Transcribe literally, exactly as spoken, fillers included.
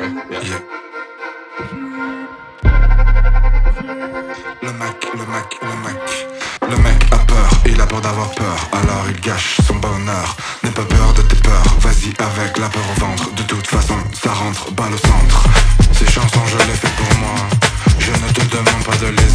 Yeah. Le mec, le mec, le mec Le mec a peur, il a peur d'avoir peur. Alors il gâche son bonheur. N'aie pas peur de tes peurs, vas-y avec la peur au ventre. De toute façon, ça rentre balle au centre. Ces chansons je les fais pour moi. Je ne te demande pas de les